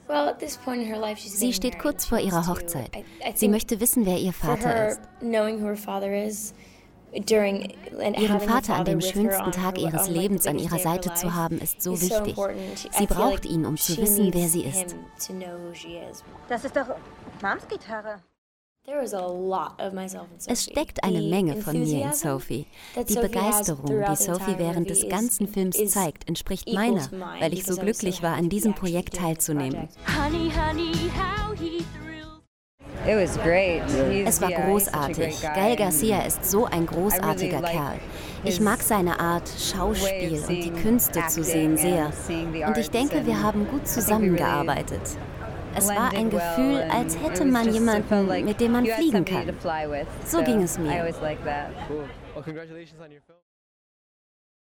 Sie steht kurz vor ihrer Hochzeit. Sie möchte wissen, wer ihr Vater ist. Ihren Vater an dem schönsten Tag ihres Lebens an ihrer Seite zu haben, ist so wichtig. Sie braucht ihn, um zu wissen, wer sie ist. Das ist doch Mams Gitarre. Es steckt eine Menge von mir in Sophie. Die Begeisterung, die Sophie während des ganzen Films zeigt, entspricht meiner, weil ich so glücklich war, an diesem Projekt teilzunehmen. Es war großartig. Gael Garcia ist so ein großartiger Kerl. Ich mag seine Art, Schauspiel und die Künste zu sehen sehr. Und ich denke, wir haben gut zusammengearbeitet. Es war ein Gefühl, als hätte man jemanden, mit dem man fliegen kann. So ging es mir.